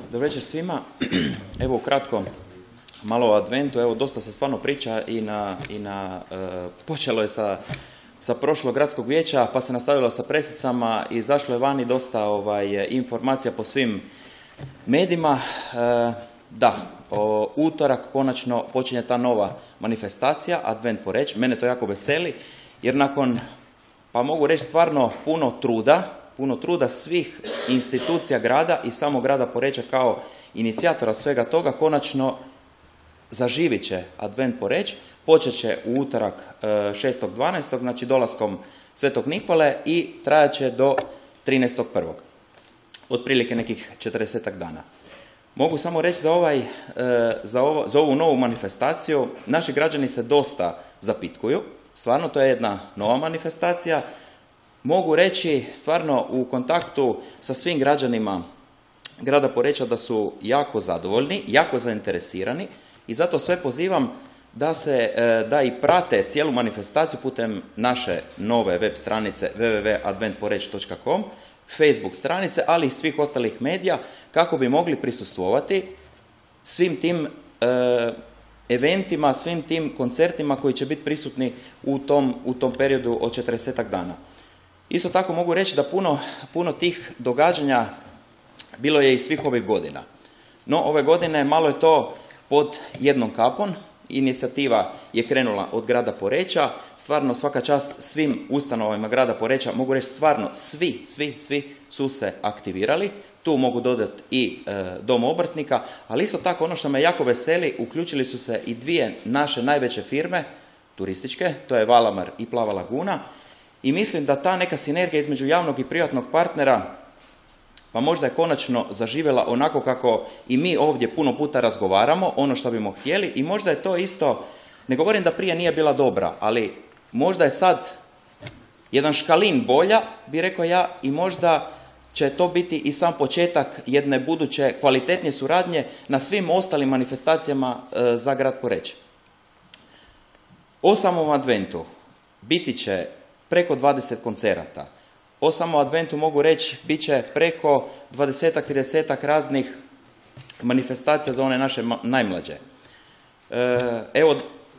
Dobro večer svima. Evo ukratko malo o adventu. Evo dosta se stvarno priča počelo je sa prošlog gradskog vijeća, pa se nastavilo sa presicama i zašlo je vani dosta informacija po svim medijima. Da, utorak konačno počinje ta nova manifestacija, Advent poreć. Mene to jako veseli, jer nakon, pa mogu reći stvarno puno truda svih institucija grada i samog grada Poreča kao inicijatora svega toga, konačno zaživit će Advent Poreč. Počet će u utorak 6.12., znači dolaskom Svetog Nikole, i trajat će do 13.1. Otprilike nekih 40 dana. Mogu samo reći za ovu novu manifestaciju, naši građani se dosta zapitkuju. Stvarno, to je jedna nova manifestacija. Mogu reći stvarno u kontaktu sa svim građanima grada Poreča da su jako zadovoljni, jako zainteresirani, i zato sve pozivam da i prate cijelu manifestaciju putem naše nove web stranice www.adventporeć.com, Facebook stranice, ali i svih ostalih medija, kako bi mogli prisustvovati svim tim eventima, svim tim koncertima koji će biti prisutni u tom periodu od 40 dana. Isto tako mogu reći da puno tih događanja bilo je i svih ovih godina. No, ove godine malo je to pod jednom kapom. Inicijativa je krenula od grada Poreča. Stvarno svaka čast svim ustanovama grada Poreča. Mogu reći stvarno svi su se aktivirali. Tu mogu dodati i dom obrtnika, ali isto tako ono što me jako veseli, uključili su se i dvije naše najveće firme turističke, to je Valamar i Plava laguna. I mislim da ta neka sinergija između javnog i privatnog partnera pa možda je konačno zaživjela onako kako i mi ovdje puno puta razgovaramo, ono što bimo htjeli, i možda je to isto, ne govorim da prije nije bila dobra, ali možda je sad jedan škalin bolja, bi rekao ja, i možda će to biti i sam početak jedne buduće kvalitetnije suradnje na svim ostalim manifestacijama za grad Poreč. O samom adventu biti će preko 20 koncerata. O samom adventu mogu reći bit će preko 20-30 raznih manifestacija za one naše najmlađe. Evo,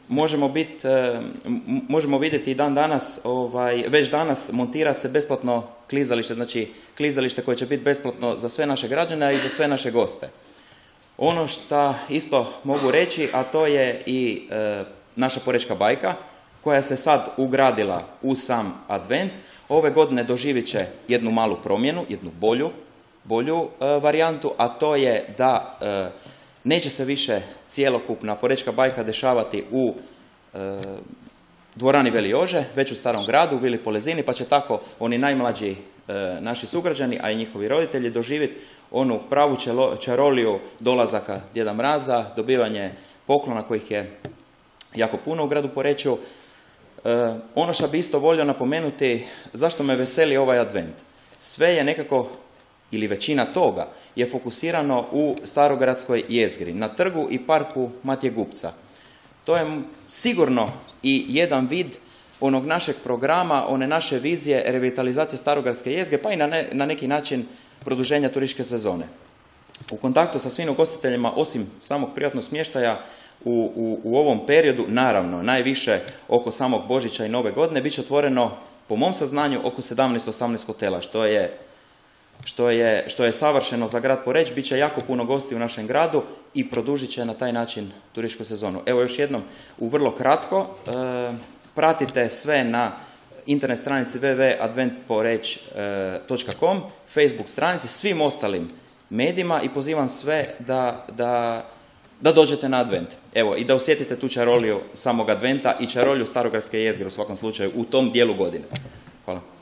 možemo vidjeti i dan danas, već danas montira se besplatno klizalište, znači klizalište koje će biti besplatno za sve naše građane i za sve naše goste. Ono što isto mogu reći, a to je i naša porečka bajka, koja se sad ugradila u sam advent. Ove godine doživit će jednu malu promjenu, jednu bolju varijantu, a to je da neće se više cjelokupna porečka bajka dešavati u dvorani Veli Jože, već u Starom gradu, u Vili Polezini, pa će tako oni najmlađi naši sugrađani, a i njihovi roditelji, doživjeti onu pravu čaroliju dolazaka Djeda Mraza, dobivanje poklona kojih je jako puno u gradu Poreču. Ono što bi isto volio napomenuti, zašto me veseli ovaj advent. Sve je nekako, ili većina toga, je fokusirano u starogradskoj jezgri, na trgu i parku Matije Gupca. To je sigurno i jedan vid onog našeg programa, one naše vizije revitalizacije starogradske jezgre, pa i na neki način produženja turističke sezone. U kontaktu sa svim ugostiteljima, osim samog privatnog smještaja, u ovom periodu, naravno, najviše oko samog Božića i Nove godine, bit će otvoreno, po mom saznanju, oko 17-18 hotela, što je savršeno za grad Poreč. Bit će jako puno gosti u našem gradu i produžit će na taj način turističku sezonu. Evo još jednom, vrlo kratko, pratite sve na internet stranici www.adventporeć.com, Facebook stranici, svim ostalim medijima, i pozivam sve da dođete na advent. Evo, i da osjetite tu čaroliju samog adventa i čaroliju starogradske jezgre u svakom slučaju u tom dijelu godine. Hvala.